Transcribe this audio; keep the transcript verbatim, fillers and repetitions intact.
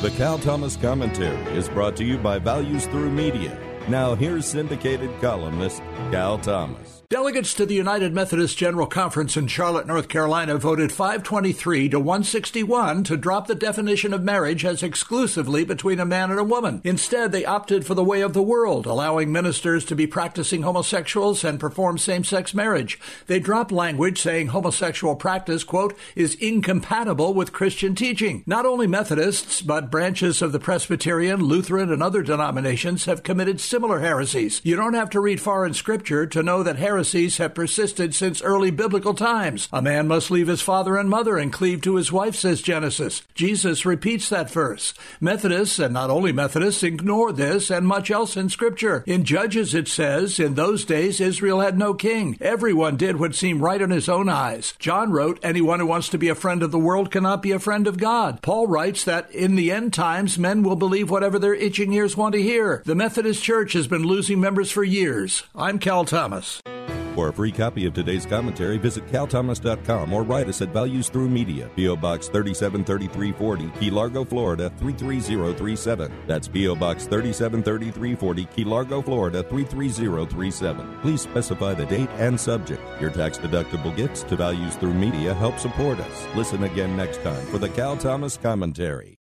The Cal Thomas Commentary is brought to you by Values Through Media. Now here's syndicated columnist Cal Thomas. Delegates to the United Methodist General Conference in Charlotte, North Carolina voted five twenty-three to one sixty-one to drop the definition of marriage as exclusively between a man and a woman. Instead, they opted for the way of the world, allowing ministers to be practicing homosexuals and perform same-sex marriage. They dropped language saying homosexual practice, quote, is incompatible with Christian teaching. Not only Methodists, but branches of the Presbyterian, Lutheran, and other denominations have committed similar heresies. You don't have to read far in Scripture to know that heresies have persisted since early biblical times. A man must leave his father and mother and cleave to his wife, says Genesis. Jesus repeats that verse. Methodists, and not only Methodists, ignore this and much else in Scripture. In Judges it says, in those days Israel had no king. Everyone did what seemed right in his own eyes. John wrote, anyone who wants to be a friend of the world cannot be a friend of God. Paul writes that in the end times men will believe whatever their itching ears want to hear. The Methodist Church has been losing members for years. I'm Cal Thomas. For a free copy of today's commentary, visit cal thomas dot com or write us at Values Through Media, P O. Box thirty-seven thirty-three forty, Key Largo, Florida three three zero three seven. That's P O. Box thirty-seven thirty-three forty, Key Largo, Florida three three zero three seven. Please specify the date and subject. Your tax-deductible gifts to Values Through Media help support us. Listen again next time for the Cal Thomas Commentary.